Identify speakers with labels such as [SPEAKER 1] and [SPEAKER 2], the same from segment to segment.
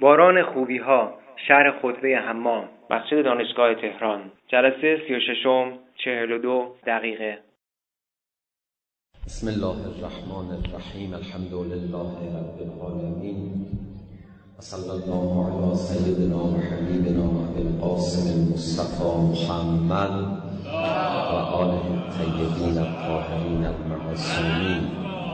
[SPEAKER 1] باران خوبی‌ها، شرح خطبه حمام، مسجد دانشگاه تهران، جلسه 36 42 دقیقه.
[SPEAKER 2] بسم الله الرحمن الرحیم. الحمد لله رب العالمین و صلی الله علی سیدنا و حبیبنا ابی القاسم المصطفى محمد و آله الطیبین الطاهرین المعصومین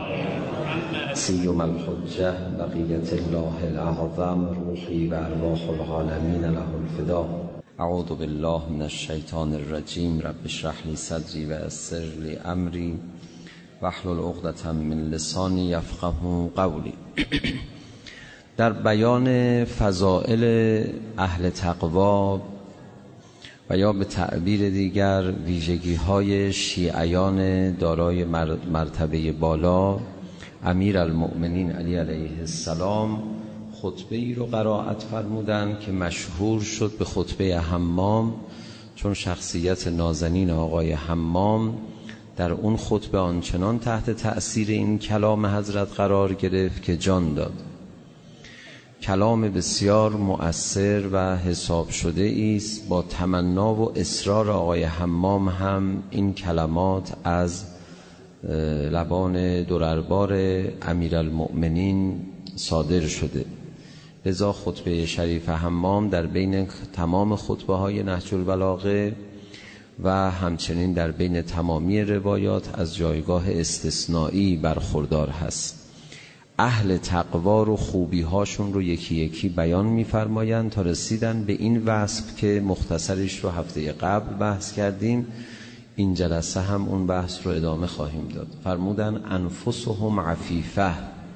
[SPEAKER 2] سیما الحجة بقیة الله الاعظم روحی و ارواح العالمین له الفدا. اعوذ بالله من الشیطان الرجیم. رب اشرح لی صدری و یسر لی امری واحلل عقدة من لسانی یفقهوا قولی. در بیان فضائل اهل تقوا و یا به تعبیر دیگر ویژگی‌های شیعیان دارای مرتبه بالا امیرالمؤمنین علی علیه السلام خطبه‌ای رو قرائت فرمودند که مشهور شد به خطبه حمام، چون شخصیت نازنین آقای حمام در اون خطبه آنچنان تحت تأثیر این کلام حضرت قرار گرفت که جان داد. کلام بسیار مؤثر و حساب شده است. با تمنا و اصرار آقای حمام هم این کلمات از لبان درربار امیرالمؤمنین صادر شده. لذا خطبه شریف حمام در بین تمام خطبه های نهج البلاغه و همچنین در بین تمامی روایات از جایگاه استثنایی برخوردار هست. اهل تقوا رو خوبی هاشون رو یکی یکی بیان می‌فرمایند تا رسیدن به این وصف که مختصرش رو هفته قبل بحث کردیم. این جلسه هم اون بحث رو ادامه خواهیم داد. فرمودن انفسهم عفیفه،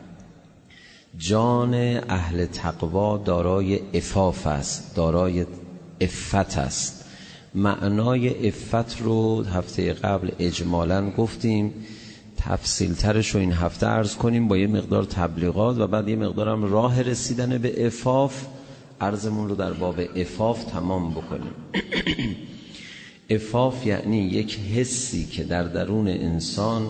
[SPEAKER 2] جان اهل تقوا دارای عفاف است، دارای عفت است. معنای عفت رو هفته قبل اجمالاً گفتیم، تفصیل ترش رو این هفته عرض کنیم با یه مقدار تبلیغات و بعد یه مقدارم راه رسیدن به عفاف. عرضمون رو در باب عفاف تمام بکنیم. عفاف یعنی یک حسی که در درون انسان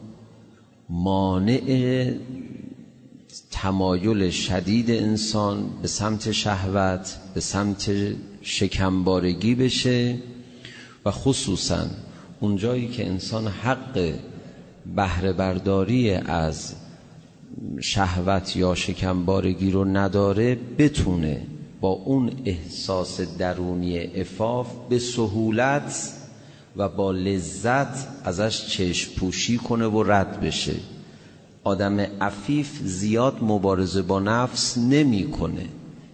[SPEAKER 2] مانع تمایل شدید انسان به سمت شهوت، به سمت شکمبارگی بشه و خصوصا اون جایی که انسان حق بهره برداری از شهوت یا شکمبارگی رو نداره، بتونه با اون احساس درونی عفاف به سهولت و با لذت ازش چشم پوشی کنه و رد بشه. آدم عفیف زیاد مبارزه با نفس نمی کنه.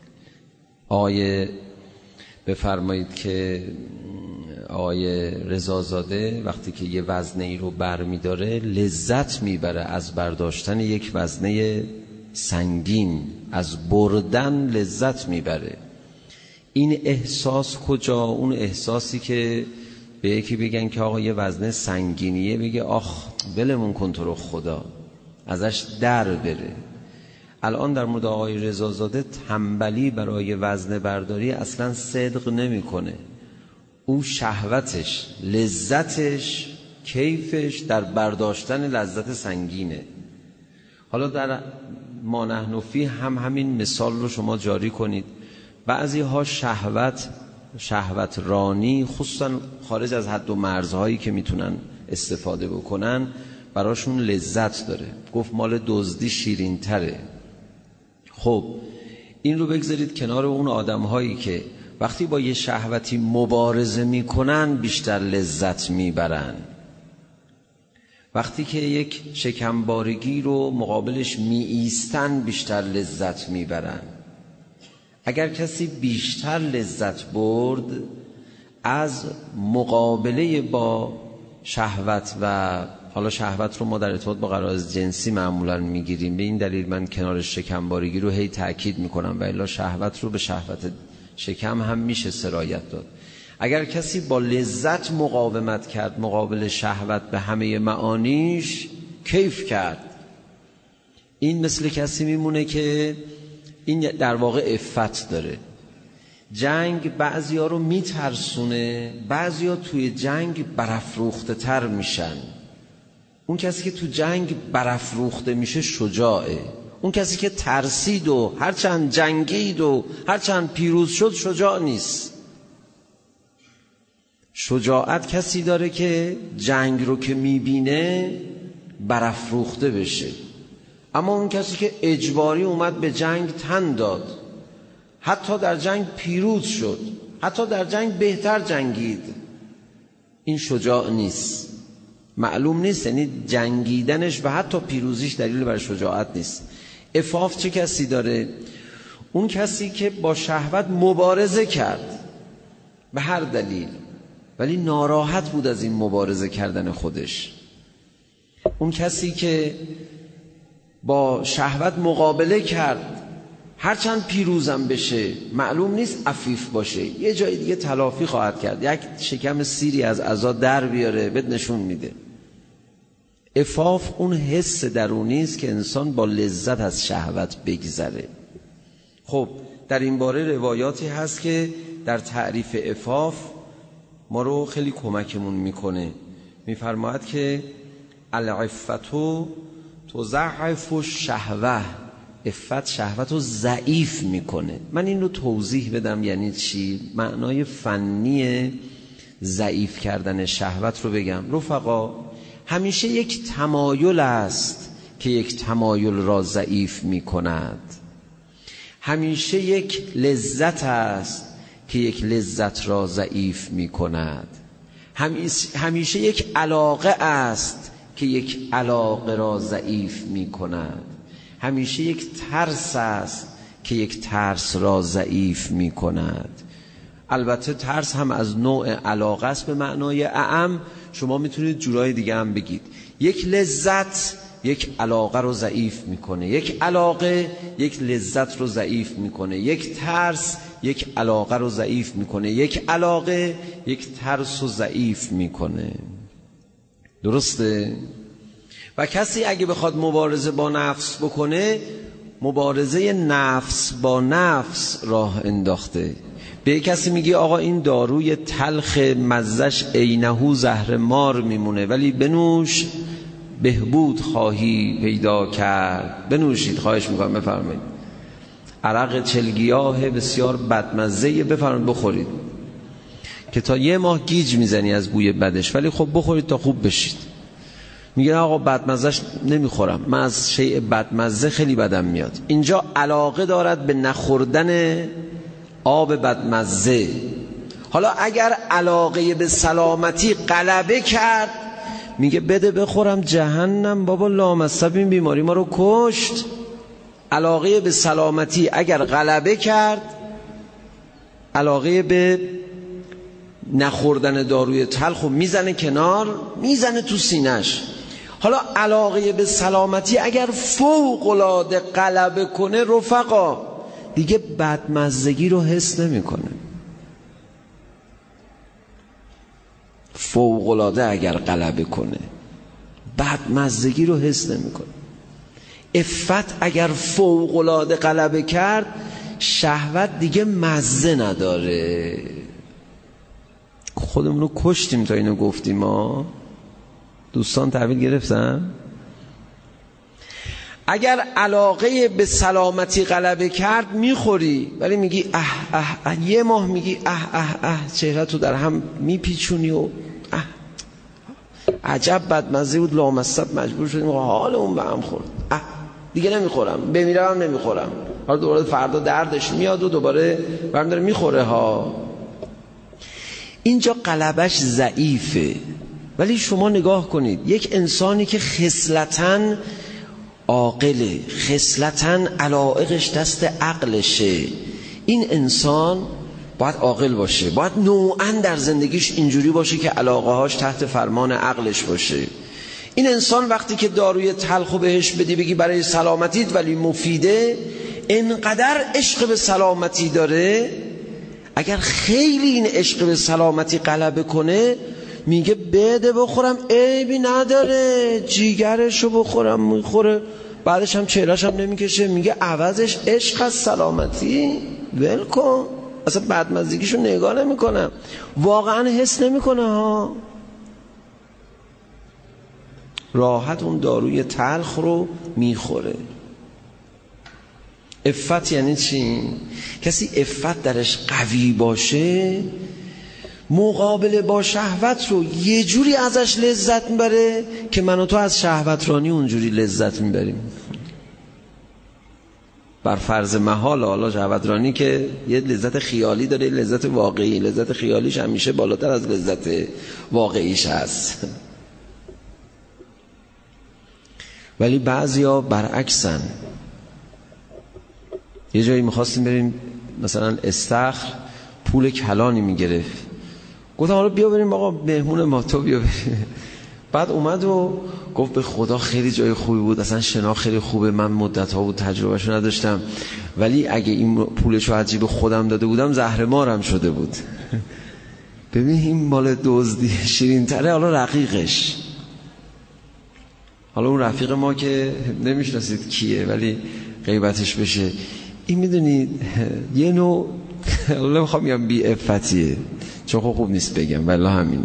[SPEAKER 2] بفرمایید که آقای رضازاده وقتی که یه وزنه ای رو بر می داره لذت می بره از برداشتن یک وزنه سنگین، از بردن لذت می بره. این احساس کجا؟ اون احساسی که به یکی بگن که آقا یه وزنه سنگینیه، بگه آخ ولمون کن تو رو خدا، ازش در بره. الان در مورد آقای رضازاده تنبلی برای وزنه برداری اصلا صدق نمی کنه. او شهوتش، لذتش، کیفش در برداشتن لذت سنگینه. حالا در ما نحن فیه هم همین مثال رو شما جاری کنید. بعضی ها شهوت رانی، خصوصا خارج از حد و مرزهایی که میتونن استفاده بکنن، براشون لذت داره. گفت مال دزدی شیرین تره. خب این رو بگذارید کنار اون آدم هایی که وقتی با یه شهوتی مبارزه میکنن بیشتر لذت میبرن. وقتی که یک شکمبارگی رو مقابلش ایستن بیشتر لذت میبرن. اگر کسی بیشتر لذت برد از مقابله با شهوت، و حالا شهوت رو ما در ارتباط با غرایز جنسی معمولا میگیریم، به این دلیل من کنار شکمبارگی رو هی تأکید میکنم، و الا شهوت رو به شهوت شکم هم میشه سرایت داد. اگر کسی با لذت مقاومت کرد مقابل شهوت به همه معانیش، کیف کرد، این مثل کسی میمونه که این در واقع عفت داره. جنگ بعضی ها رو میترسونه، بعضی ها توی جنگ برافروخته تر میشن. اون کسی که تو جنگ برافروخته میشه شجاعه. اون کسی که ترسید و هرچند جنگید و هرچند پیروز شد شجاع نیست. شجاعت کسی داره که جنگ رو که میبینه برافروخته بشه. اما اون کسی که اجباری اومد به جنگ تن داد، حتی در جنگ پیروز شد، حتی در جنگ بهتر جنگید، این شجاع نیست. معلوم نیست، یعنی جنگیدنش و حتی پیروزیش دلیل بر شجاعت نیست. عفاف چه کسی داره؟ اون کسی که با شهوت مبارزه کرد به هر دلیل، ولی ناراحت بود از این مبارزه کردن خودش. اون کسی که با شهوت مقابله کرد، هرچند پیروزم بشه معلوم نیست عفیف باشه، یه جای دیگه تلافی خواهد کرد، یک شکم سیری از عزا در بیاره بهت نشون میده. عفاف اون حس درونی است که انسان با لذت از شهوت بگذره. خب در این باره روایاتی هست که در تعریف عفاف ما رو خیلی کمکمون میکنه. میفرماید که العفتو تضعف الشهوه، عفت شهوت رو ضعیف میکنه. من این رو توضیح بدم یعنی چی، معنای فنی ضعیف کردن شهوت رو بگم. رفقا، همیشه یک تمایل است که یک تمایل را ضعیف میکند. همیشه یک لذت است که یک لذت را ضعیف میکند. همیشه یک علاقه است که یک علاقه را ضعیف میکند. همیشه یک ترس است که یک ترس را ضعیف می کند. البته ترس هم از نوع علاقه است به معنای اعم. شما میتونید جورای دیگه هم بگید. یک لذت یک علاقه رو ضعیف میکنه، یک علاقه یک لذت رو ضعیف میکنه، یک ترس یک علاقه رو ضعیف میکنه، یک علاقه یک ترس رو ضعیف میکنه. درسته؟ و کسی اگه بخواد مبارزه با نفس بکنه، مبارزه نفس با نفس راه انداخته. به کسی میگی آقا این داروی تلخ مزش عینهو زهر مار میمونه، ولی بنوش بهبود خواهی پیدا کرد. بنوشید، خواهش میکنم بفرمایید. عرق چلگیاه بسیار بدمزه، بفرمایید بخورید که تا 1 ماه گیج میزنی از بوی بدش، ولی خب بخورید تا خوب بشید. میگه آقا بدمزهش نمیخورم، من از شیء بدمزه خیلی بدم میاد. اینجا علاقه دارد به نخوردن آب بدمزه. حالا اگر علاقه به سلامتی غلبه کرد، میگه بده بخورم جهنم بابا، لامصب این بیماری ما رو کشت. علاقه به سلامتی اگر غلبه کرد، علاقه به نخوردن داروی تلخ رو میزنه کنار، میزنه تو سینش. حالا علاقه به سلامتی اگر فوق العاده غلبه کنه، رفقا دیگه بدمزگی رو حس نمیکنه. فوق العاده اگر غلبه کنه، بدمزگی رو حس نمیکنه. عفت اگر فوق العاده غلبه کرد، شهوت دیگه مزه نداره. خودمون رو کشتیم تا اینو گفتیم. ما دوستان تحویل گرفتن؟ اگر علاقه به سلامتی غلبه کرد میخوری، ولی میگی اه 1 ماه میگی اه چهره‌تو در هم میپیچونی و عجب بدمزه بود، لامصب مجبور شدیم حال اون به هم خورد، دیگه نمیخورم، بمیرم نمیخورم. حالا دوباره فردا دردش میاد و دوباره برم داره میخوره ها. اینجا غلبش ضعیفه. ولی شما نگاه کنید، یک انسانی که خصلتاً عاقله، خصلتاً علایقش دست عقلشه، این انسان باید عاقل باشه، باید نوعاً در زندگیش اینجوری باشه که علاقه هاش تحت فرمان عقلش باشه. این انسان وقتی که داروی تلخو بهش بدی بگی برای سلامتیت ولی مفیده، انقدر عشق به سلامتی داره، اگر خیلی این عشق به سلامتی غلبه کنه، میگه بده بخورم عیبی نداره، جیگرشو بخورم میخوره، بعدش هم چهرهش هم نمیکشه، میگه عوضش عشق از سلامتی ول کن، اصلا بدمزگیشو نگاه نمیکنم، واقعا حس نمیکنه ها. راحت اون داروی تلخ رو میخوره. عفت یعنی چی؟ کسی عفت درش قوی باشه مقابله با شهوت رو یه جوری ازش لذت میبره که من و تو از شهوت رانی اونجوری لذت میبریم. بر فرض محال، حالا شهوت رانی که یه لذت خیالی داره، لذت واقعی، لذت خیالیش همیشه بالاتر از لذت واقعیش هست. ولی بعضیا برعکسن. یه جایی میخواستیم بریم مثلا استخر، پول کلانی میگرفت، گفتم حالا بیا بریم آقا مهمون ما، تو بیا بریم. بعد اومد و گفت به خدا خیلی جای خوبی بود، اصلا شنا خیلی خوبه، من مدت‌ها بود تجربهشو نداشتم، ولی اگه این پولشو از جیب خودم داده بودم زهرمارم شده بود. ببین این مال دزدی شیرین تره. حالا رقیقش، حالا اون رفیق ما که نمیشناسید کیه ولی غیبتش بشه، این میدونید یه نوع حالا نمیخوام بگم بی عفتیه چون خوب نیست بگم، والله همینه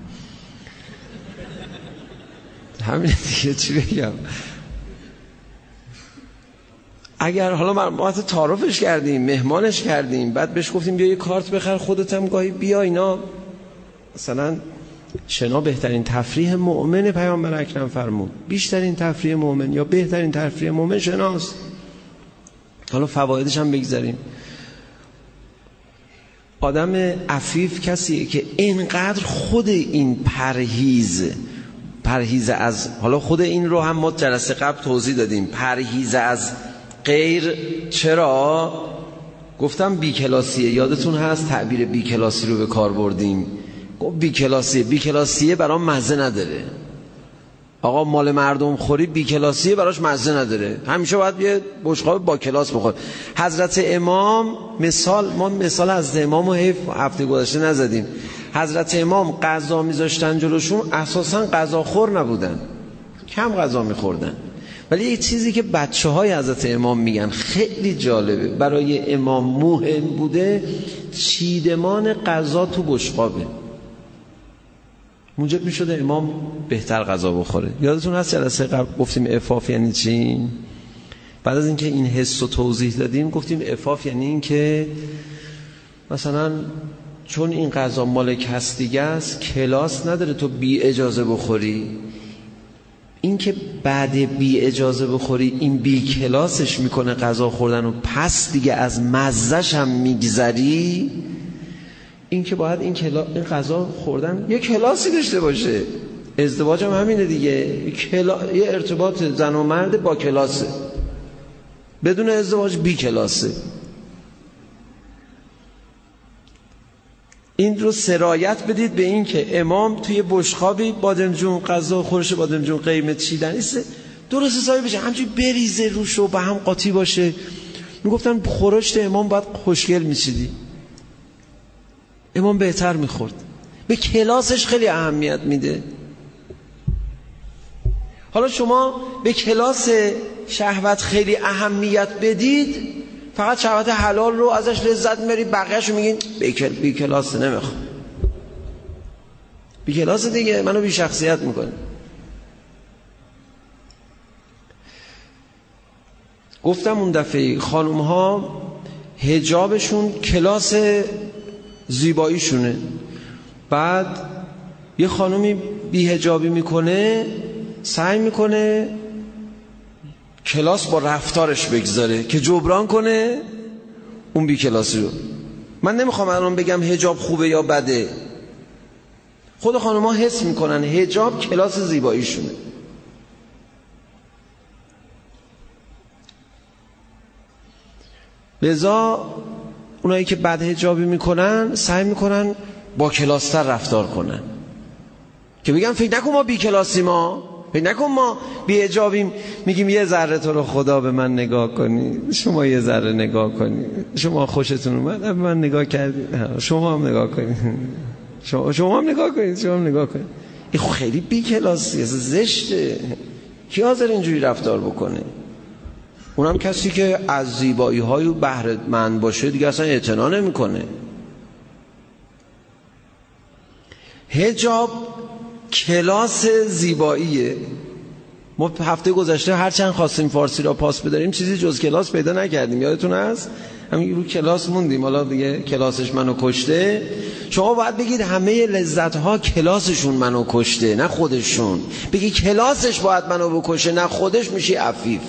[SPEAKER 2] دیگه، چی بگم. اگر حالا ما حتی تعارفش کردیم، مهمانش کردیم، بعد بهش گفتیم بیا یه کارت بخر خودت هم گاهی بیا، اینا مثلا شنا بهترین تفریح مؤمن، پیامبر اکرم فرمود بیشترین تفریح مؤمن یا بهترین تفریح مؤمن شناست. حالا فوایدش هم بگذاریم. آدم عفیف کسیه که اینقدر خود این پرهیز از، حالا خود این رو هم ما جلسه قبل توضیح دادیم، پرهیز از غیر. چرا گفتم بیکلاسیه؟ یادتون هست تعبیر بیکلاسی رو به کار بردیم. گفت بیکلاسیه برام مزه نداره. آقا مال مردم خوری بیکلاسیه براش مزه نداره، همیشه باید یه بشقاب با کلاس بخور. حضرت امام ما مثال از امام رو هفته گذشته نزدیم. حضرت امام غذا میذاشتن جلوشون، اساسا غذا خور نبودن، کم غذا میخوردن. ولی یه چیزی که بچه‌های حضرت امام میگن خیلی جالبه، برای امام مهم بوده، چیدمان غذا تو بشقابه، موجب میشده امام بهتر غذا بخوره. یادتون هست جلسه قبل گفتیم عفاف یعنی چی؟ بعد از اینکه این حس رو توضیح دادیم گفتیم عفاف یعنی این که مثلا چون این غذا مال کس دیگه است، کلاس نداره تو بی اجازه بخوری. این که بعد بی اجازه بخوری این بی کلاسش میکنه غذا خوردن و پس دیگه از مزهش هم میگذری. این که باید این غذا خوردن یه کلاسی داشته باشه. ازدواج هم همینه دیگه، یه ارتباط زن و مرد با کلاسه، بدون ازدواج بی کلاسه. این رو سرایت بدید به این که امام توی بشقابی بادمجون، غذا خورش بادمجون قیمت چیدن نیست، درست حسابی بشه، همچنین بریزه روش و به هم قاطی باشه. میگفتن خورشت امام باید خوشگل میچیدی، امام بهتر میخورد. به کلاسش خیلی اهمیت میده. حالا شما به کلاس شهوت خیلی اهمیت بدید، فقط شهوت حلال رو ازش لذت میبرید، بقیه‌اش رو میگین بی کلاس، نمیخوام. بی کلاس دیگه، منو بی شخصیت میکنه. گفتم اون دفعه خانوم ها حجابشون کلاس زیباییشونه. بعد یه خانومی بی حجابی میکنه، سعی میکنه کلاس با رفتارش بگذاره که جبران کنه اون بی کلاسی رو. من نمیخوام الان بگم حجاب خوبه یا بده، خود خانوما حس میکنن حجاب کلاس زیباییشونه. لذا اونایی که بد حجابی میکنن سعی میکنن با کلاستر رفتار کنن که بگم فکر نکن ما بی کلاسی، فکر نکن ما بی حجابیم. میگیم یه ذره تو رو خدا به من نگاه کنی، شما یه ذره نگاه کنی، شما خوشتون اومد به من نگاه کردی، شما هم نگاه کنی، شما هم نگاه کنید، شما هم نگاه کنید. این خیلی بی کلاسی، زشته. کی حاضر اینجوری رفتار بکنه؟ اونم کسی که از زیبایی های بهره مند باشه دیگه اصلا اعتنا نمیکنه. حجاب کلاس زیباییه. ما هفته گذشته هر چند خواستیم فارسی را پاس بداریم چیزی جز کلاس پیدا نکردیم، یادتون هست؟ همین رو کلاس موندیم، حالا دیگه کلاسش منو کشته. شما باید بگید همه لذت‌ها کلاسشون منو کشته نه خودشون. بگی کلاسش باید منو بکشه نه خودش، میشی عفیف.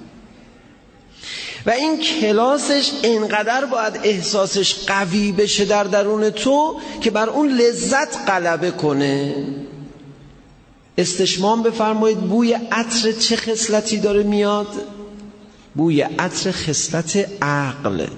[SPEAKER 2] و این کلاسش اینقدر باید احساسش قوی بشه در درون تو که بر اون لذت غلبه کنه. استشمام بفرمایید بوی عطر چه خصلتی داره میاد؟ بوی عطر خصلت عقل.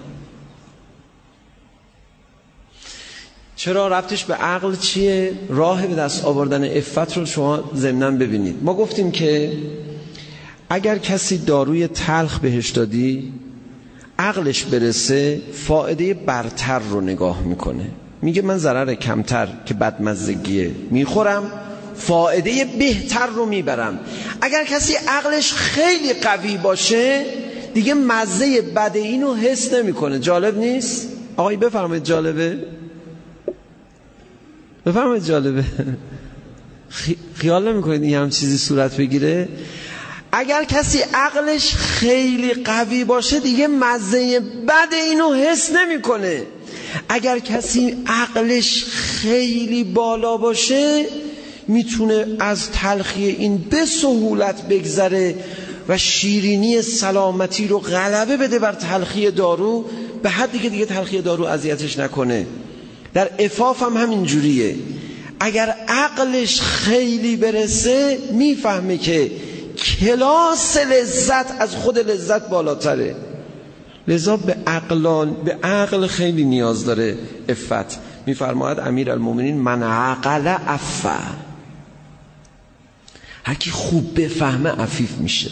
[SPEAKER 2] چرا ربطش به عقل چیه؟ راه به دست آوردن عفت رو شما ضمناً ببینید. ما گفتیم که اگر کسی داروی تلخ بهش دادی، عقلش برسه فایده برتر رو نگاه میکنه، میگه من ضرر کمتر که بدمزگیه میخورم، فایده بهتر رو میبرم. اگر کسی عقلش خیلی قوی باشه دیگه مزه بد اینو حس نمیکنه. جالب نیست؟ آقای بفرمایید جالبه؟ بفرمایید جالبه؟ خیال نمیکنید این هم چیزی صورت بگیره؟ اگر کسی عقلش خیلی قوی باشه دیگه مزه بد اینو حس نمیکنه. اگر کسی عقلش خیلی بالا باشه میتونه از تلخی این به سهولت بگذره و شیرینی سلامتی رو غلبه بده بر تلخی دارو، به حدی که دیگه تلخی دارو اذیتش نکنه. در عفاف هم همین جوریه. اگر عقلش خیلی برسه میفهمه که کلاس لذت از خود لذت بالاتره، لذا به عقل خیلی نیاز داره عفت. میفرماید امیرالمومنین من عقل عفا، هر کی خوب بفهمه عفیف میشه.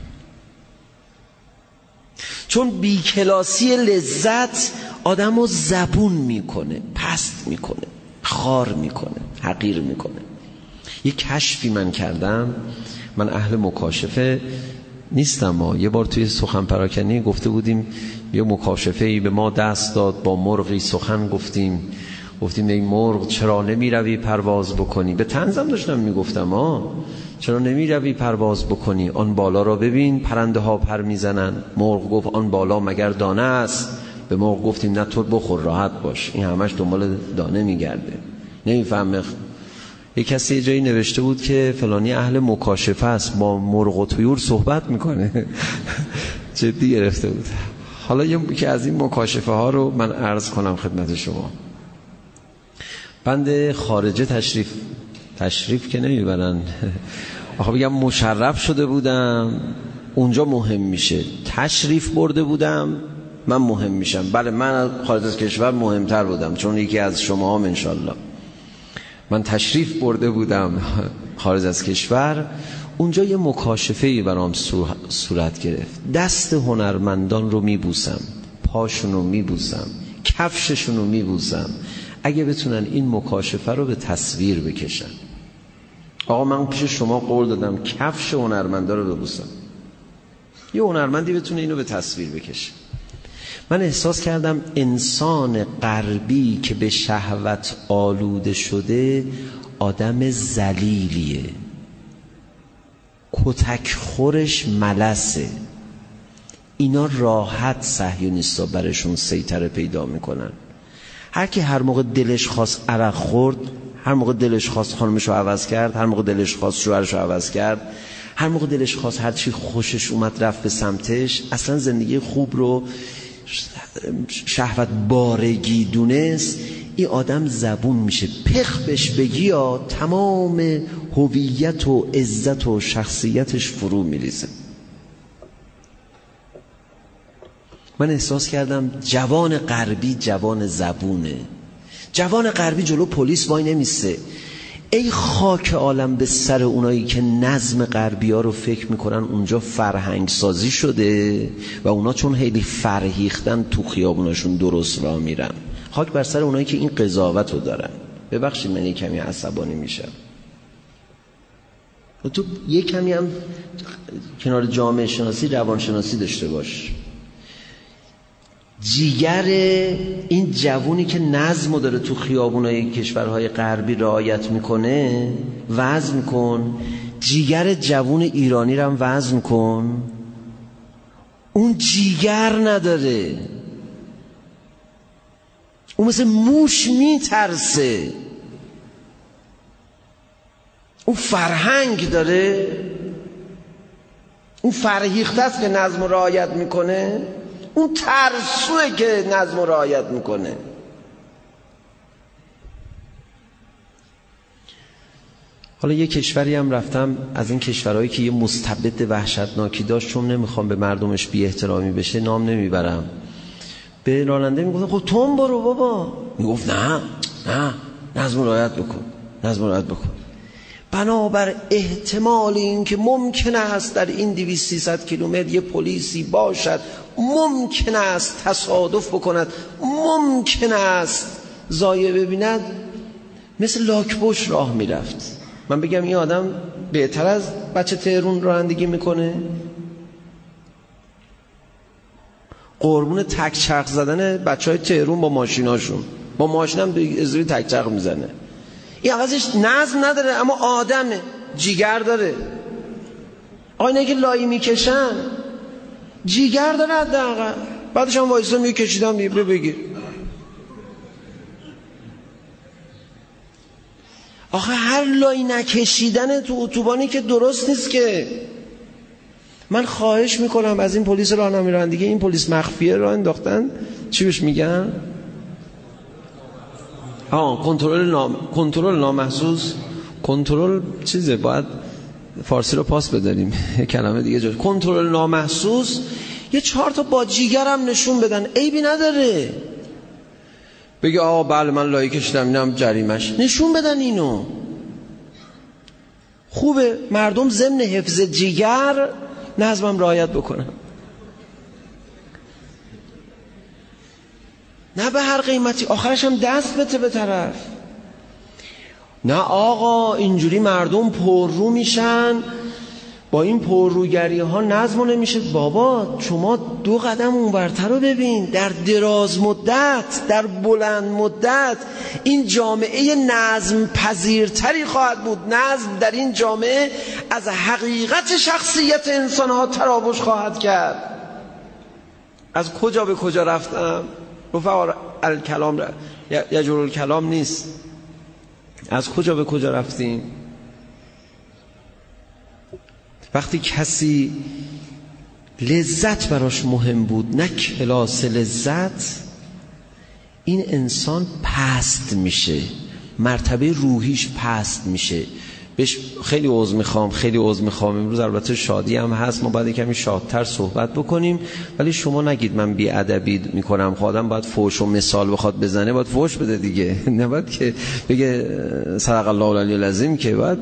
[SPEAKER 2] چون بیکلاسی لذت آدمو زبون میکنه، پست میکنه، خار میکنه، حقیر میکنه. یه کشفی من کردم، من اهل مکاشفه نیستم، یه بار توی سخن پراکنی گفته بودیم یه مکاشفه‌ای به ما دست داد، با مرغی سخن گفتیم ای مرغ چرا نمی روی پرواز بکنی؟ به طنزم داشتم میگفتم چرا نمی روی پرواز بکنی؟ آن بالا را ببین پرنده ها پر میزنن. مرغ گفت آن بالا مگر دانه است؟ به مرغ گفتیم نه تو بخور راحت باش، این همش دنبال دانه میگرده نمیفهمه. یک کسی یه جایی نوشته بود که فلانی اهل مکاشفه است، با مرغ و طیور صحبت میکنه. جدی گرفته بود. حالا یکی از این مکاشفه ها رو من عرض کنم خدمت شما. بنده خارجه تشریف که نمیبرن، آخه بگم مشرف شده بودم اونجا مهم میشه، تشریف برده بودم من مهم میشم. بله من خارج از کشور مهمتر بودم چون یکی از شما هم انشالله. من تشریف برده بودم خارج از کشور، اونجا یه مکاشفه‌ای برام صورت گرفت. دست هنرمندان رو میبوسم، پاشون رو میبوسم، کفششون رو میبوسم، اگه بتونن این مکاشفه رو به تصویر بکشن. آقا من پیش شما قول دادم کفش هنرمندا رو ببوسم، یه هنرمندی بتونه اینو به تصویر بکشه. من احساس کردم انسان غربی که به شهوت آلوده شده آدم ذلیلیه، کتک خورش ملسه. اینا راحت صهیونیستا برشون سیطره پیدا میکنن. هر کی هر موقع دلش خواست عرق خورد، هر موقع دلش خواست خانمشو عوض کرد، هر موقع دلش خواست شوهرشو عوض کرد، هر موقع دلش خواست هر چی خوشش اومد رفت به سمتش، اصلا زندگی خوب رو شهوت بارگی دونست، این آدم زبون میشه. پخ بش بگی یا تمام هویت و عزت و شخصیتش فرو میریزه. من احساس کردم جوان غربی جوان زبونه. جوان غربی جلو پلیس وای نمیسته. ای خاک عالم به سر اونایی که نظم غربی ها رو فکر میکنن اونجا فرهنگ سازی شده و اونا چون خیلی فرهیختن تو خیابوناشون درست راه میرن. خاک بر سر اونایی که این قضاوت رو دارن. ببخشید من یک کمی عصبانی میشم. تو یک کمی هم کنار جامعه شناسی روانشناسی داشته باش. جیگر این جوونی که نظمو داره تو خیابونای کشورهای غربی رعایت میکنه وزن کن. جیگر جوون ایرانی رو هم وزن کن، اون جیگر نداره، اون مثل موش میترسه. اون فرهنگ داره، اون فرهیخته است که نظم و رعایت میکنه، اون ترسوه که نظم و رعایت میکنه. حالا یه کشوری هم رفتم از این کشورهایی که یه مستبد وحشتناکی داشت، چون نمیخوام به مردمش بی احترامی بشه نام نمیبرم، به راننده میگفتم خب تو هم برو بابا، میگفت نه نظم و رعایت بکن، نظم و رعایت بکن. بنابر احتمال این که ممکن است در این 200-300 کیلومتر یه پلیسی باشد، ممکن است تصادف بکند، ممکن است زایه ببیند، مثل لاک‌پشت راه میرفت. من بگم این آدم بهتر از بچه تهرون رانندگی میکنه؟ قربون تک چرخ زدن بچهای تهرون با ماشیناشون، با ماشین هم به ازوری تک چرخ میزنه. این عوضش نظم نداره اما آدمه، جیگر داره. آینه که لایی میکشن جیگر داره حداقل، بعدش هم وایسا میکشیدم دیگه بگیر. آخه هر لایی نکشیدن تو اتوبانی که درست نیست که. من خواهش میکنم از این پلیس راهنمایی رانندگی، این پلیس مخفیه راه انداختن، چی بهش میگن؟ کنترل نامحسوس، کنترل چیزه، باید فارسی رو پاس بداریم کلمه دیگه جاش. کنترل نامحسوس، یه 4 تا با جیگرم نشون بدن، عیبی نداره. بگی آقا بله من لایه کشیدم اینم جریمش، نشون بدن اینو. خوبه مردم ضمن حفظ جیگر نظمم رعایت بکنن، نه به هر قیمتی، آخرش هم دست بده به طرف. نه آقا اینجوری مردم پررو میشن، با این پرروگری ها نظم نمیشه. بابا شما 2 قدم اونورتر رو ببین، در دراز مدت، در بلند مدت این جامعه نظم پذیرتری خواهد بود. نظم در این جامعه از حقیقت شخصیت انسان ها تراوش خواهد کرد. از کجا به کجا رفتم؟ رفع الکلام یجر الکلام نیست. از کجا به کجا رفتیم؟ وقتی کسی لذت براش مهم بود نه کلاس لذت، این انسان پست میشه، مرتبه روحیش پست میشه. بهش خیلی عذر میخوام امروز البته شادی هم هست، ما باید کمی شادتر صحبت بکنیم، ولی شما نگید من بی‌ادبی میکنم. خودم باید فحش و مثال بخواد بزنه باید فحش بده دیگه، نباید که بگه صدق الله العلی العظیم. که باید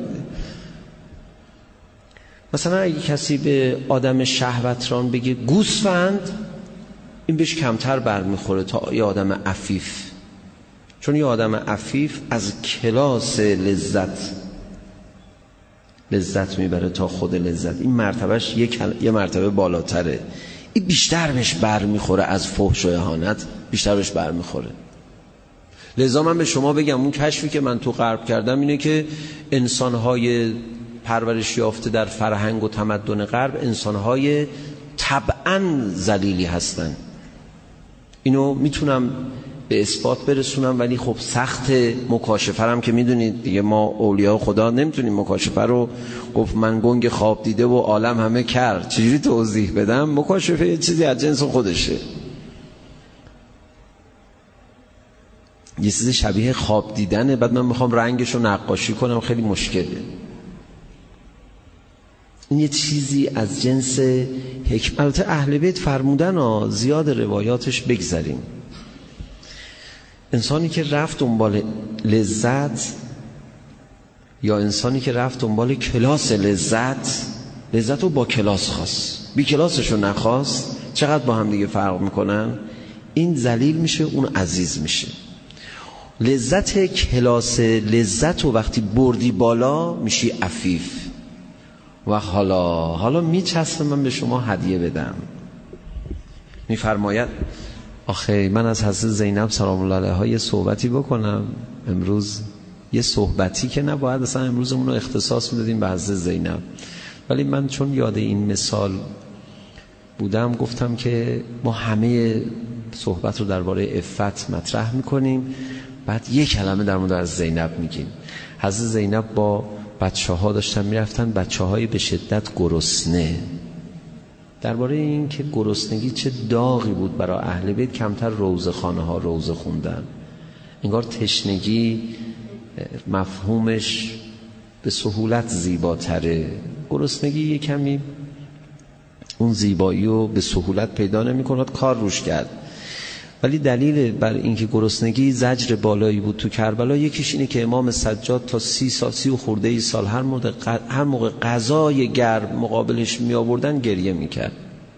[SPEAKER 2] مثلا اگه کسی به آدم شهوتران بگه گوسفند، این بهش کمتر برمیخوره تا یه آدم عفیف. چون یه آدم عفیف از کلاس لذت میبره تا خود لذت. این مرتبهش یه مرتبه بالاتره. این بیشتر بهش برمیخوره از فحش و اهانت، بیشتر بهش برمیخوره. لذا من به شما بگم اون کشفی که من تو غرب کردم اینه که انسانهای پرورش یافته در فرهنگ و تمدن غرب انسانهای طبعاً ذلیلی هستن. اینو میتونم به اثبات برسونم، ولی خب سخت مکاشفه هم که میدونید دیگه، ما اولیاء خدا نمیتونیم مکاشفه رو گفت من گنگ خواب دیده و عالم همه کرد چجوری توضیح بدم. مکاشفه یه چیزی از جنس خودشه، یه چیز شبیه خواب دیدنه، بعد من میخوام رنگش رو نقاشی کنم، خیلی مشکله. این یه چیزی از جنس حکمت. البته اهل بیت فرمودن زیاد روایاتش بگذاریم. انسانی که رفت دنبال لذت یا انسانی که رفت دنبال کلاس لذت رو با کلاس خواست، بی کلاسش رو نخواست، چقدر با هم دیگه فرق میکنن. این ذلیل میشه، اون عزیز میشه. لذت کلاس لذت رو وقتی بردی بالا میشی عفیف. و حالا میچسبه من به شما هدیه بدم. میفرماید آخه من از حضرت زینب سلام الله علیها یه صحبتی بکنم امروز یه صحبتی که نباید اصلا امروزمون رو اختصاص میدادیم به حضرت زینب، ولی من چون یاد این مثال بودم گفتم که ما همه صحبت رو درباره عفت مطرح میکنیم، بعد یک کلمه در مورد از زینب میگیم. حضرت زینب با بچه‌ها داشتن میرفتن، بچه‌های به شدت گرسنه. درباره این که گرسنگی چه داغی بود برای اهل بیت کمتر روزه خانه ها روزه خوندن. انگار تشنگی مفهومش به سهولت زیباتره، گرسنگی یه کمی اون زیبایی رو به سهولت پیدا نمی‌کنه، کار روش کرد. ولی دلیل بر اینکه گرسنگی زجر بالایی بود تو کربلا یکیش اینه که امام سجاد تا 30 سال 30 و خورده ای سال هر موقع غذای گرم مقابلش می آوردن گریه میکرد.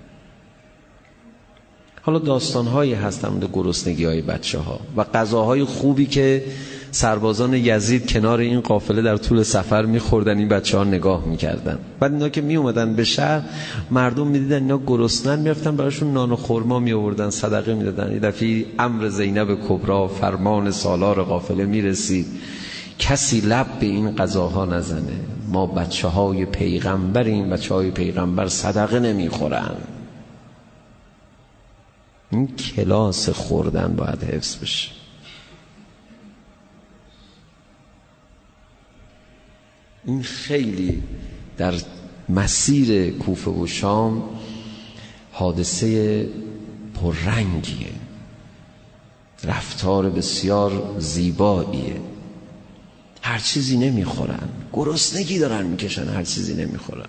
[SPEAKER 2] حالا داستان‌هایی هست در مورد گرسنگی‌های بچه‌ها و غذاهای خوبی که سربازان یزید کنار این قافله در طول سفر می‌خوردن، این بچه‌ها نگاه می‌کردن. بعد اینا که میومدن به شهر، مردم می‌دیدن اینا گرسنن، می‌رفتن براشون نان و خرما می‌آوردن، صدقه می‌دادن. یه دفعه امر زینب کبرا، فرمان سالار قافله میرسید، کسی لب به این غذاها نزنه، ما بچه‌های پیغمبریم، بچه‌های پیغمبر صدقه نمی‌خورن. این کلاس خوردن باید حفظ بشه. این خیلی در مسیر کوفه و شام حادثه پررنگیه، رفتار بسیار زیباییه. هر چیزی نمیخورن، گرسنگی دارن میکشن، هر چیزی نمیخورن.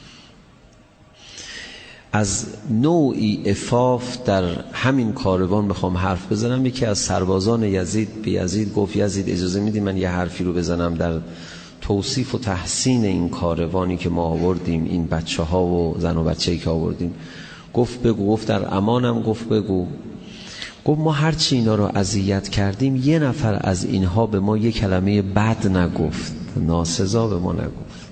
[SPEAKER 2] از نوعی عفاف در همین کاروان بخوام حرف بزنم، یکی از سربازان یزید به یزید گفت یزید اجازه میدی من یه حرفی رو بزنم در توصیف و تحسین این کاروانی که ما آوردیم، این بچه ها و زن و بچه‌ای که آوردیم. گفت بگو. گفت در امانم. گفت بگو. گفت ما هرچی اینا رو اذیت کردیم یه نفر از اینها به ما یه کلمه بد نگفت، ناسزا به ما نگفت.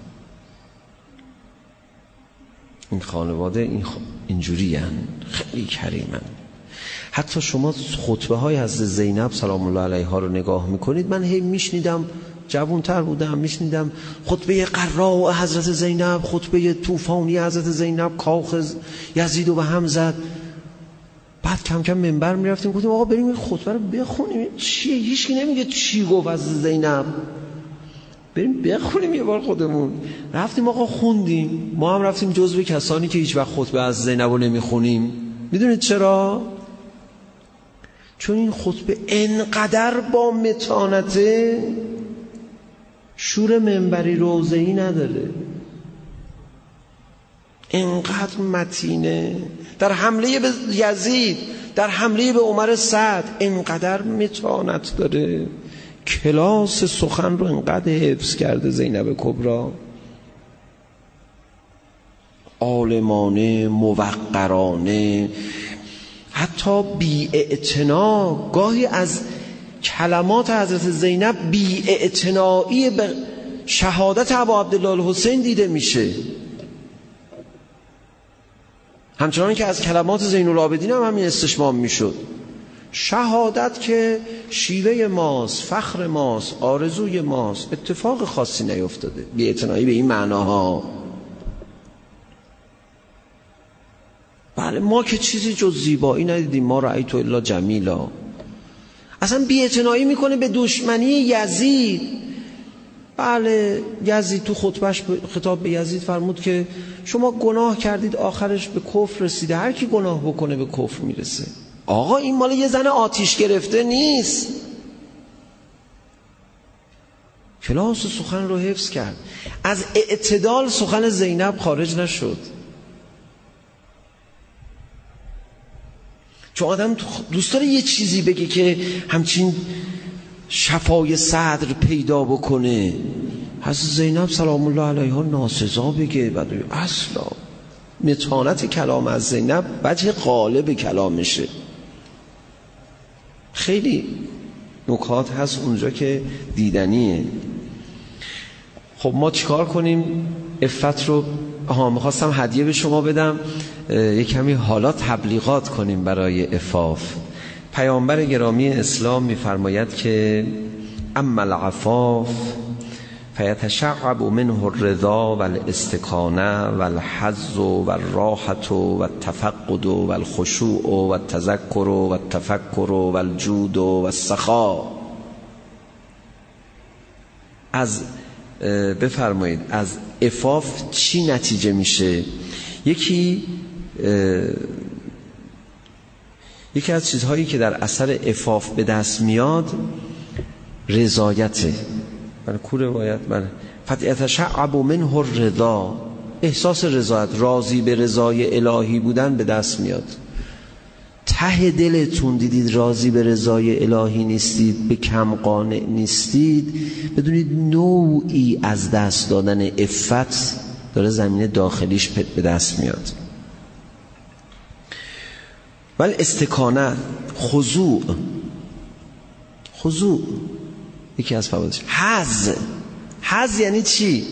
[SPEAKER 2] این خانواده اینجوری هن، خیلی کریمن. حتی شما خطبه های حضرت زینب سلام الله علیها رو نگاه میکنید، من هی میشنیدم، جوانتر بودم، میشنیدم خطبه قراء حضرت زینب، خطبه طوفانی حضرت زینب، کاخ یزید رو به هم زد. بعد کم کم منبر میرفتیم، گفتیم آقا بریم این خطبه رو بخونیم، چیه؟ هیچکی نمیگه چی گفت حضرت زینب، بریم بخونیم یه بار خودمون. رفتیم آقا خوندیم. ما هم رفتیم جزو کسانی که هیچ وقت خطبه از زینب رو نمیخونیم. میدونید چرا؟ چون این خطبه انقدر با متانته، شور منبری روضه‌ای نداره، انقدر متینه. در حمله به یزید، در حمله به عمر سعد انقدر متانت داره. کلاس سخن رو انقدر حفظ کرده زینب کبرا، عالمانه، موقرانه، حتی بی‌اعتنا. گاهی از کلمات حضرت زینب بی‌اعتنایی به شهادت ابا عبدالله الحسین دیده میشه، همچنان که از کلمات زین العابدین هم همین استشمام میشد. شهادت که شیوه ماست، فخر ماست، آرزوی ماست، اتفاق خاصی نیفتاده. بی‌اعتنایی به این معناها. بله ما که چیزی جز زیبایی ندیدیم، ما رأیت الا جمیلا. اصلا بی‌اعتنایی میکنه به دشمنی یزید. بله یزید تو خطبهش خطاب به یزید فرمود که شما گناه کردید آخرش به کفر رسیده، هر کی گناه بکنه به کفر میرسه. آقا این مال یه زن آتیش گرفته نیست. کلاس سخن رو حفظ کرد، از اعتدال سخن زینب خارج نشد. چون آدم دوست داره یه چیزی بگه که همچین شفای صدر پیدا بکنه. حضرت زینب سلام الله علیها ناسزا بگه، بعد اصلا متانت کلام از زینب وجه غالب کلامشه. خیلی نکات هست اونجا که دیدنیه. خب ما چیکار کنیم؟ عفت رو میخواستم هدیه به شما بدم، یک کمی حالا تبلیغات کنیم برای عفاف. پیامبر گرامی اسلام میفرماید که اما العفاف فیتشعب منه الرضا والاستکانه والحظ والراحة والتفقد والخشوع والتذکر والتفکر والجود والسخاء. بفرمایید از عفاف چی نتیجه میشه؟ یکی از چیزهایی که در اثر عفاف به دست میاد رضایته. بله کو روایت، بله فتیتشعب منه الرضا، احساس رضایت، راضی به رضای الهی بودن به دست میاد. ته دلتون دیدید راضی به رضای الهی نیستید، به کم قانع نیستید، بدونید نوعی از دست دادن عفت داره زمینه داخلیش به دست میاد. ولی استکانه، خضوع یکی از فوایدش. حظ یعنی چی؟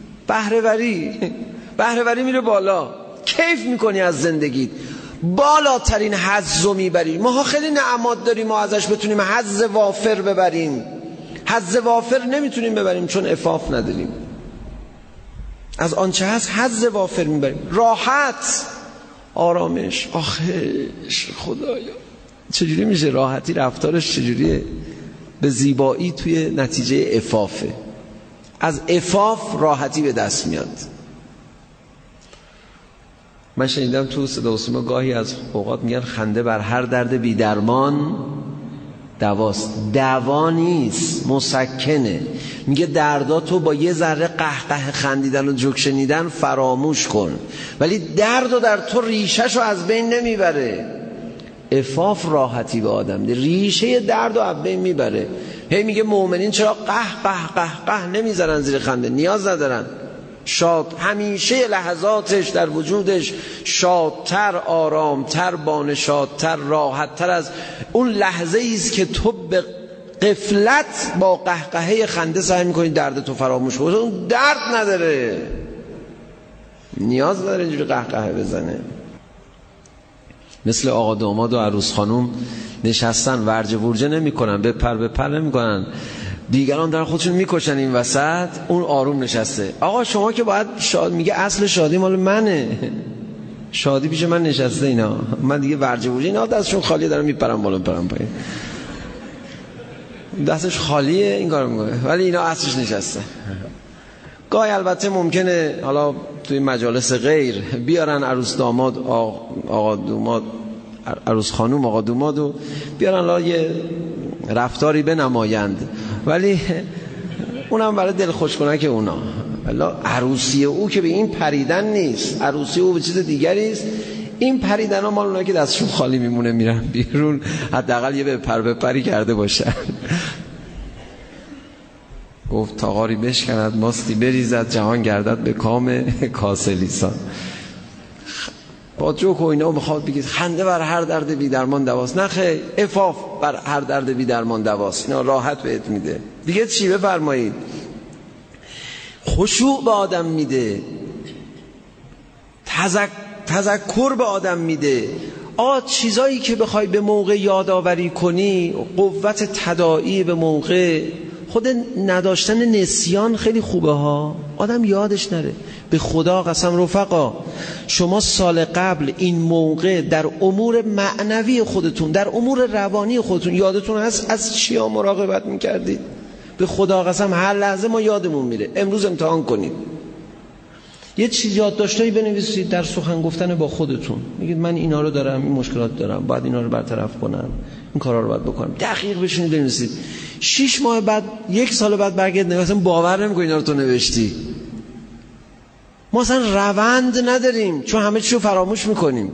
[SPEAKER 2] بهره‌وری میره بالا، کیف میکنی از زندگیت، بالاترین حظ رو میبری. ما خیلی نعمات داریم، ما ازش بتونیم حظ وافر ببریم. حظ وافر نمیتونیم ببریم چون عفاف نداریم. از آنچه هست حظ وافر میبریم. راحت، آرامش. آخش خدایا چجوری میشه راحتی؟ رفتارش چجوریه؟ به زیبایی توی نتیجه عفافه. از عفاف راحتی به دست میاد. من شنیدم تو صدا و سیما گاهی از اوقات میگن خنده بر هر درد بی درمان دواست. دوا نیست، مسکنه. میگه درداتو با یه ذره قهقه خندیدن و جوک شنیدن فراموش کن، ولی دردو در تو ریشهشو از بین نمیبره. عفاف راحتی به آدم ده، ریشه دردو از بین میبره. هی میگه مؤمنین چرا قه نمیذارن زیر خنده؟ نیاز ندارن. شاد همیشه لحظاتش در وجودش شادتر، آرامتر، بانشادتر، راحتتر از اون لحظه ایست که تو به غفلت با قهقهه خنده سعی میکنی درد تو فراموش کنی. اون درد نداره، نیاز نداره اینجوری قهقهه بزنه. مثل آقا داماد و عروس خانوم نشستن، ورجه ورجه نمی کنن، به پر نمی کنن، دیگران در خودشون میکشن این وسط، اون آروم نشسته. آقا شما که باید شاد، میگه اصل شادی مال منه، شادی پیش من نشسته، اینا من دیگه ورجه ورجه، اینا دستشون خالیه دارن میپرن بالا میپرن پایین، دستش خالیه این کارو میکنه، ولی اینا اصلش نشسته. گاهی البته ممکنه حالا توی مجالس غیر بیارن عروس داماد، آقا داماد، عروس خانوم، آقا دامادو بیارن لا یه رفتاری بنمایند، ولی اونم برای دل خوش کنه که اونا والا عروسی او که به این پریدن نیست، عروسی او به چیز دیگری است. این پریدن ها مال اونایی که دستشون خالی میمونه میرن بیرون، حداقل یه بپری کرده باشن. گفت تاغاری بشکند ماستی بریزد، جهان گردد به کام کاسه لیسان. با جوک و اینا میخواد بگید خنده بر هر درد بی درمان دواست. نه خیر، عفاف بر هر درد بی درمان دواست. اینا راحت بهت میده. دیگه چی بفرمایید؟ خشوع به آدم میده، تذکر به آدم میده. چیزایی که بخوای به موقع یادآوری کنی، قوت تداعی به موقع، خود نداشتن نسیان خیلی خوبه ها، آدم یادش نره. به خدا قسم رفقا، شما سال قبل این موقع در امور معنوی خودتون، در امور روانی خودتون یادتون هست از چیا مراقبت میکردید؟ به خدا قسم هر لحظه ما یادمون میره. امروز امتحان کنید، یه چیز یادداشتایی بنویسید در سخن گفتن با خودتون. میگید من اینا رو دارم، این مشکلات دارم، باید اینا رو برطرف کنم، این کارا رو باید بکنم. دقیق بشینید بنویسید. 6 ماه بعد، 1 سال بعد برگرد نگاه کنید، باور نمی‌کنی اینا رو تو نوشتی. ما اصلا روند نداریم چون همه چیو فراموش میکنیم.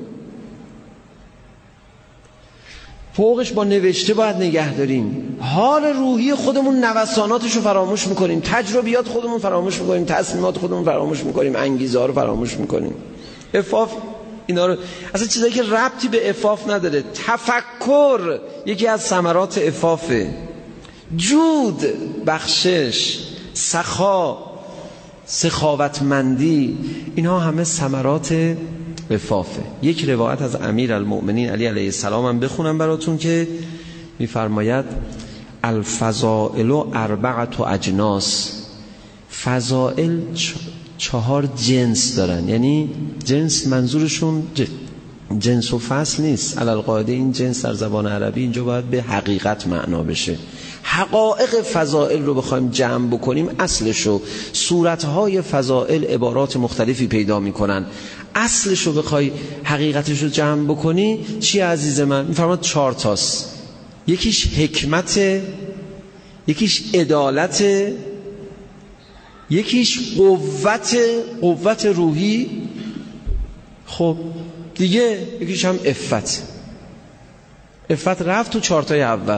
[SPEAKER 2] فوقش با نوشته باید نگه داریم. حال روحی خودمون نوساناتشو فراموش میکنیم، تجربیات خودمون فراموش میکنیم، تصمیمات خودمون فراموش میکنیم، انگیزه ها رو فراموش میکنیم. عفاف اینا رو اصلا چیزایی که ربطی به عفاف نداره. تفکر یکی از ثمرات عفافه. جود، بخشش، سخا، سخاوتمندی، اینها همه ثمرات عفافه. یک روایت از امیرالمؤمنین علی علیه السلام هم بخونم براتون که میفرماید الفضائل 4 اجناس، فضائل 4 جنس دارن. یعنی جنس منظورشون جنس و فصل نیست. علالقاعده این جنس در زبان عربی اینجا باید به حقیقت معنا بشه. حقایق فضائل رو بخوایم جمع بکنیم، اصلشو صورتهای فضائل عبارات مختلفی پیدا میکنن. اصلشو بخوای حقیقتشو جمع بکنی چی عزیز من؟ میفرماد 4 تاست. یکیش حکمت، یکیش عدالت، یکیش قوت روحی، خب دیگه یکیش هم عفت رفت تو 4 تای اول.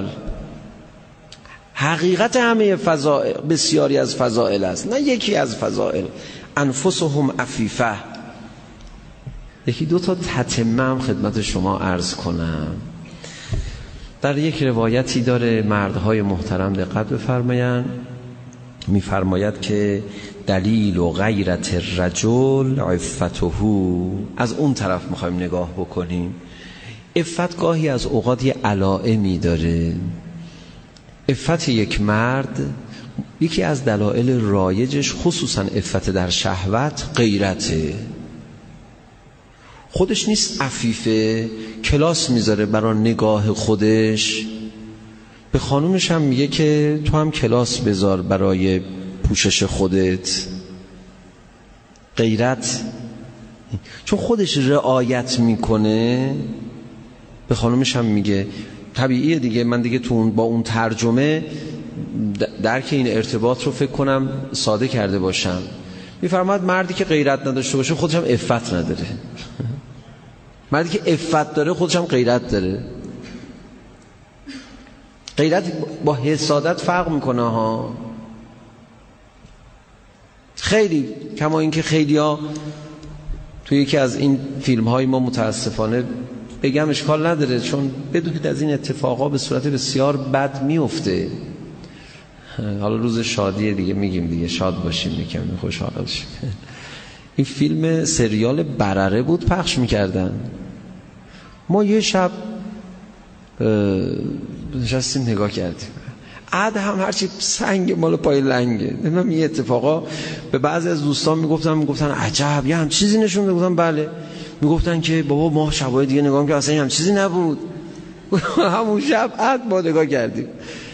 [SPEAKER 2] حقیقت همه فضائل بسیاری از فضائل است، نه یکی از فضائل. انفسهم عفیفه. یکی 2 تا تتمه هم خدمت شما عرض کنم. در یک روایتی داره، مردهای محترم دقت بفرمایند، میفرماید که دلیل و غیرت الرجل عفته. از اون طرف میخوایم نگاه بکنیم. عفت گاهی از اوقات یه علائمی داره. عفت یک مرد، یکی از دلایل رایجش خصوصا عفت در شهوت غیرته. خودش نیست عفیفه، کلاس میذاره برای نگاه خودش. به خانومش هم میگه که تو هم کلاس بذار برای پوشش خودت. غیرت چون خودش رعایت میکنه، به خانومش هم میگه. طبیعیه دیگه، من دیگه تو با اون ترجمه درک این ارتباط رو فکر کنم ساده کرده باشم. میفرماد مردی که غیرت نداشته باشه خودش هم عفت نداره. مردی که عفت داره خودش هم غیرت داره. غیرت با حسادت فرق میکنه ها. خیلی کما اینکه خیلیا توی یکی از این فیلم های ما متاسفانه بگم اشکال نداره، چون بدونید از این اتفاقا به صورت بسیار بد میفته. حالا روز شادیه دیگه میگیم دیگه، شاد باشیم، یکم خوشحال باشیم. این فیلم سریال برره بود پخش میکردن. ما یه شب نشستیم نگاه کردیم. عد هم هرچی سنگ مال پای لنگه. نمیدونم این اتفاقا به بعضی از دوستان میگفتن عجب یه هم چیزی نشون داد. گفتم بله. میگفتن که بابا ما شبای دیگه نگاه می‌کردیم اصلا هم چیزی نبود. همون شب عد ما نگاه کردیم.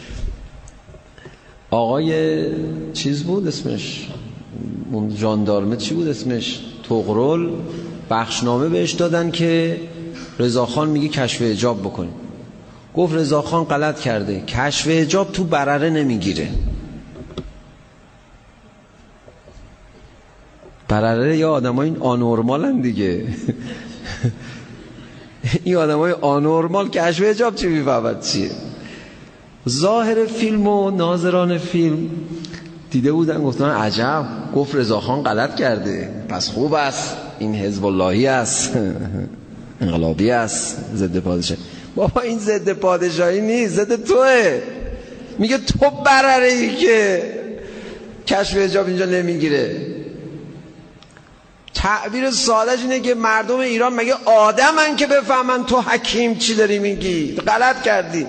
[SPEAKER 2] آقای چیز بود اسمش، اون ژاندارمه چی بود اسمش، طغرل، بخشنامه بهش دادن که رضاخان میگه کشف حجاب بکنیم. گفت رضاخان غلط کرده، کشف حجاب تو برره نمیگیره. برره یا آدمای آنورمالن دیگه. این آدمای آنورمال کشف حجاب چی میفهمد چیه؟ ظاهر فیلم و ناظران فیلم دیده بودن گفتن عجب، گفت رضاخان غلط کرده، پس خوب است، این حزب اللهی است، انقلابی است، ضد پادشاه. بابا این ضد پادشاهی نیست، ضد توه. میگه تو برره ای که کشف حجاب اینجا نمیگیره. تعبیر سادهش اینه که مردم ایران مگه آدمن که بفهمن تو حکیم چی داری میگی؟ غلط کردی.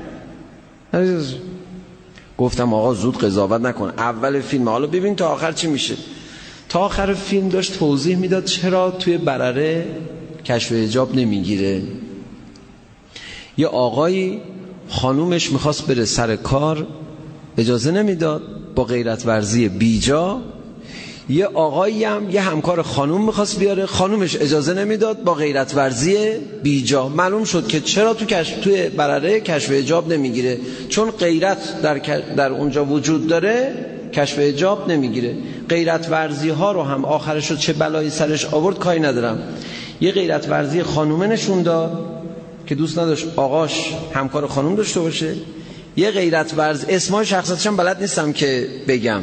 [SPEAKER 2] گفتم آقا زود قضاوت نکن، اول فیلم، حالا ببین تا آخر چی میشه. تا آخر فیلم داشت توضیح میداد چرا توی برره کشف حجاب نمیگیره. یه آقایی خانومش میخواست بره سر کار، اجازه نمیداد با غیرت ورزی بیجا. یه آقایی هم یه همکار خانوم میخواست بیاره، خانومش اجازه نمیداد با غیرت ورزی بیجا. معلوم شد که چرا توی برره کشف حجاب نمیگیره، چون غیرت در اونجا وجود داره، کشف حجاب نمیگیره. غیرت ورزی ها رو هم آخرش رو چه بلایی سرش آورد کاری ندارم. یه غیرت ورزی خانومه نشون داد که دوست نداشت آقاش همکار خانوم داشته باشه. یه غیرت ورزی، اسمای شخصیتش هم بلد نیستم که بگم،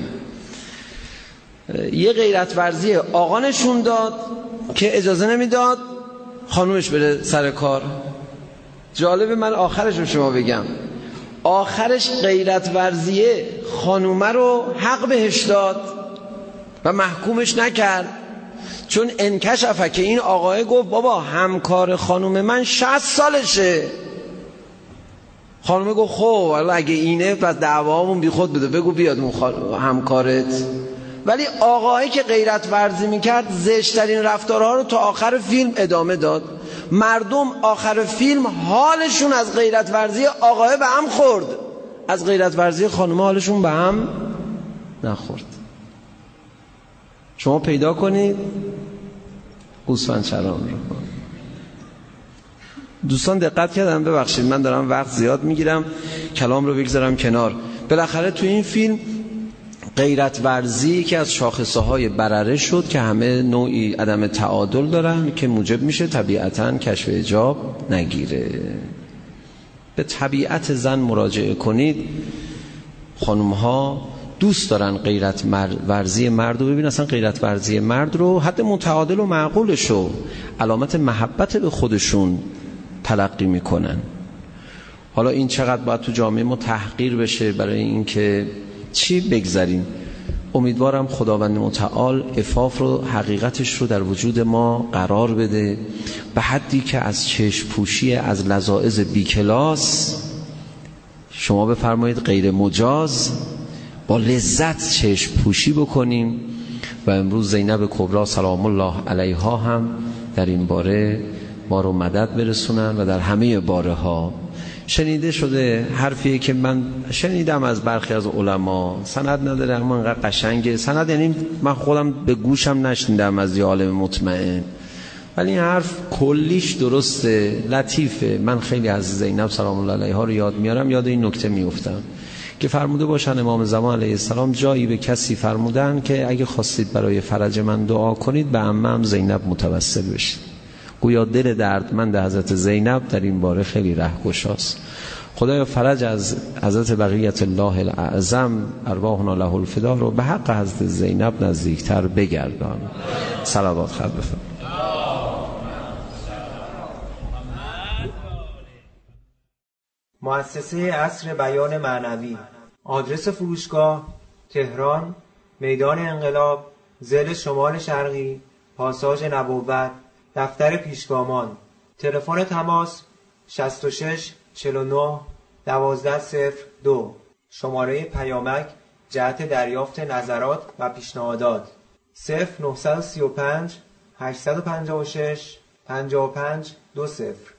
[SPEAKER 2] یه غیرت ورزی آقا نشون داد که اجازه نمیداد خانومش بره سر کار. جالبه، من آخرش رو شما بگم. آخرش غیرت ورزی خانومه رو حق بهش داد و محکومش نکرد، چون انکشفه که این آقای گفت بابا همکار خانوم من 60 سالشه، خانم گفت خب حالا اگه اینه پس دعوامون بی خود بوده، بگو بیاد همکارت. ولی آقایی که غیرت ورزی میکرد زشترین رفتارها رو تا آخر فیلم ادامه داد. مردم آخر فیلم حالشون از غیرت ورزی آقای به هم خورد، از غیرت ورزی خانم حالشون به هم نخورد. شما پیدا کنید گوسفند چران رو. دوستان دقت کردن؟ ببخشید من دارم وقت زیاد میگیرم، کلام رو بگذارم کنار. بالاخره تو این فیلم غیرت ورزی که از شاخصه های برره شد که همه نوعی عدم تعادل دارن که موجب میشه طبیعتاً کشف حجاب نگیره. به طبیعت زن مراجعه کنید. خانم ها دوست دارن غیرت ورزی مرد رو ببین، اصلا غیرت ورزی مرد رو حد متعادل و معقولشو علامت محبت به خودشون تلقی میکنن. حالا این چقدر باید تو جامعه ما تحقیر بشه برای اینکه چی بگذاریم. امیدوارم خداوند متعال عفاف رو، حقیقتش رو در وجود ما قرار بده، به حدی که از چشم پوشی از لذاذ بی کلاس شما بفرمایید غیر مجاز با لذت چشم پوشی بکنیم. و امروز زینب کبرا سلام الله علیها هم در این باره ما رو مدد برسونن و در همه باره ها. شنیده شده حرفیه که من شنیدم از برخی از علما، سند نداره اما انقدر قشنگه. سند یعنی من خودم به گوشم نشنیدم از یه عالم مطمئن، ولی این حرف کلیش درسته، لطیفه. من خیلی از زینب سلام الله علیها رو یاد میارم، یاد این نکته میافتم که فرموده باشن امام زمان علیه السلام جایی به کسی فرمودن که اگه خواستید برای فرج من دعا کنید به عمم زینب متوسل بشید. گویا دل دردمند حضرت زینب در این باره خیلی رهگشاست. خدایا فرج از حضرت بقیت الله الاعظم ارواحنا له الفدا رو به حق حضرت زینب نزدیکتر بگردان. صلوات خیر بفرمایید.
[SPEAKER 1] مؤسسه عصر بیان معنوی. آدرس فروشگاه تهران، میدان انقلاب، ضلع شمال شرقی، پاساژ نبوت، دفتر پیشگامان. تلفن تماس 66 49 1202. شماره پیامک جهت دریافت نظرات و پیشنهادات 0935 856 55 20.